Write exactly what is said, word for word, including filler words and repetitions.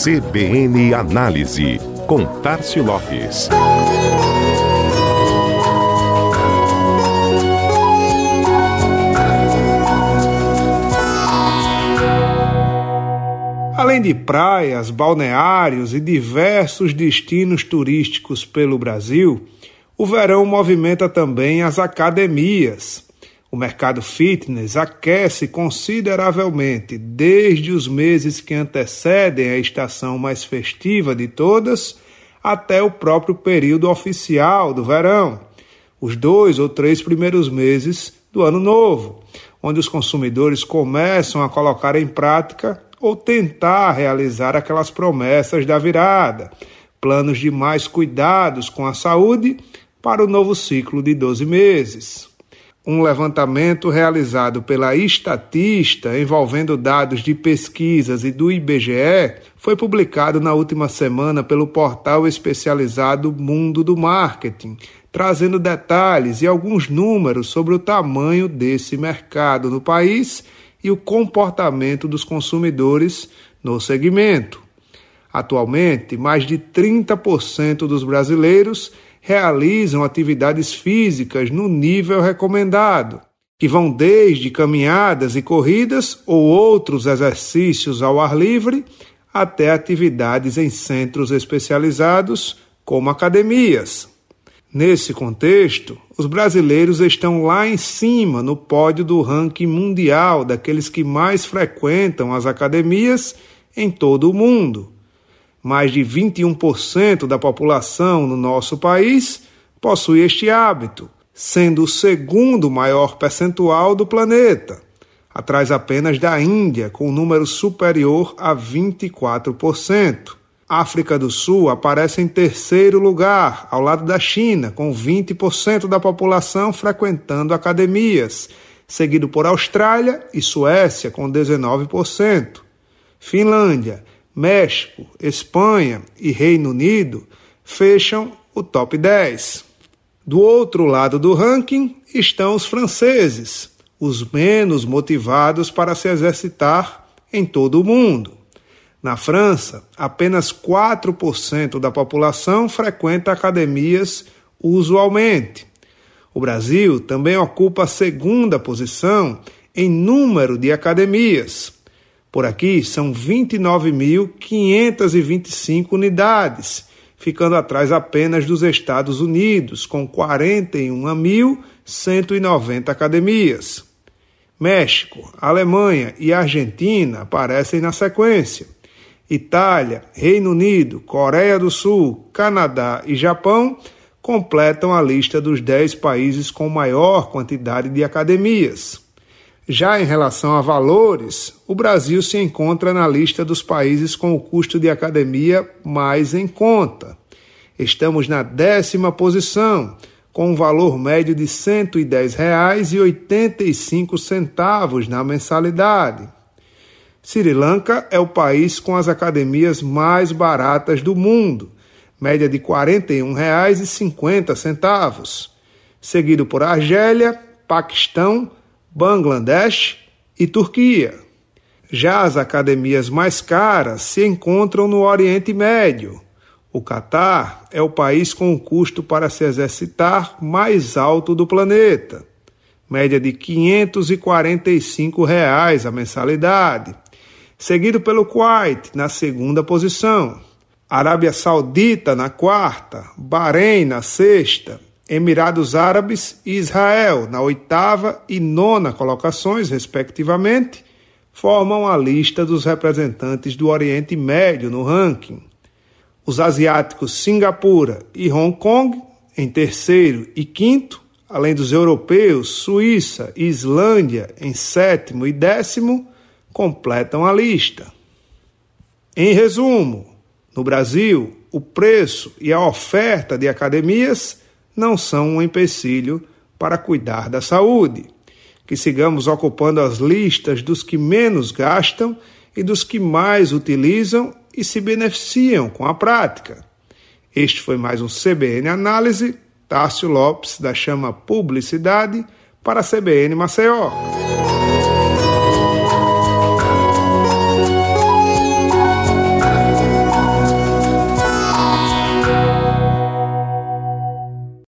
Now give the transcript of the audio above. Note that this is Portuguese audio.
C B N Análise, com Tárcio Lopes. Além de praias, balneários e diversos destinos turísticos pelo Brasil, o verão movimenta também as academias. O mercado fitness aquece consideravelmente desde os meses que antecedem a estação mais festiva de todas até o próprio período oficial do verão, os dois ou três primeiros meses do ano novo, onde os consumidores começam a colocar em prática ou tentar realizar aquelas promessas da virada, planos de mais cuidados com a saúde para o novo ciclo de doze meses. Um levantamento realizado pela Estatista, envolvendo dados de pesquisas e do I B G E, foi publicado na última semana pelo portal especializado Mundo do Marketing, trazendo detalhes e alguns números sobre o tamanho desse mercado no país e o comportamento dos consumidores no segmento. Atualmente, mais de trinta por cento dos brasileiros realizam atividades físicas no nível recomendado, que vão desde caminhadas e corridas ou outros exercícios ao ar livre até atividades em centros especializados, como academias. Nesse contexto, os brasileiros estão lá em cima no pódio do ranking mundial daqueles que mais frequentam as academias em todo o mundo. Mais de vinte e um por cento da população no nosso país possui este hábito, sendo o segundo maior percentual do planeta, atrás apenas da Índia, com um número superior a vinte e quatro por cento. A África do Sul aparece em terceiro lugar, ao lado da China, com vinte por cento da população frequentando academias, seguido por Austrália e Suécia, com dezenove por cento. Finlândia, México, Espanha e Reino Unido fecham o top dez. Do outro lado do ranking estão os franceses, os menos motivados para se exercitar em todo o mundo. Na França, apenas quatro por cento da população frequenta academias usualmente. O Brasil também ocupa a segunda posição em número de academias. Por aqui são vinte e nove mil quinhentas e vinte e cinco unidades, ficando atrás apenas dos Estados Unidos, com quarenta e um mil cento e noventa academias. México, Alemanha e Argentina aparecem na sequência. Itália, Reino Unido, Coreia do Sul, Canadá e Japão completam a lista dos dez países com maior quantidade de academias. Já em relação a valores, o Brasil se encontra na lista dos países com o custo de academia mais em conta. Estamos na décima posição, com um valor médio de cento e dez reais e oitenta e cinco centavos na mensalidade. Sri Lanka é o país com as academias mais baratas do mundo, média de quarenta e um reais e cinquenta centavos, seguido por Argélia, Paquistão, Bangladesh e Turquia. Já as academias mais caras se encontram no Oriente Médio. O Catar é o país com o custo para se exercitar mais alto do planeta, média de quinhentos e quarenta e cinco reais a mensalidade, seguido pelo Kuwait na segunda posição, Arábia Saudita na quarta, Bahrein na sexta, Emirados Árabes e Israel, na oitava e nona colocações, respectivamente, formam a lista dos representantes do Oriente Médio no ranking. Os asiáticos Singapura e Hong Kong, em terceiro e quinto, além dos europeus Suíça e Islândia, em sétimo e décimo, completam a lista. Em resumo, no Brasil, o preço e a oferta de academias não são um empecilho para cuidar da saúde. Que sigamos ocupando as listas dos que menos gastam e dos que mais utilizam e se beneficiam com a prática. Este foi mais um C B N Análise. Tárcio Lopes, da Chama Publicidade, para a C B N Maceió.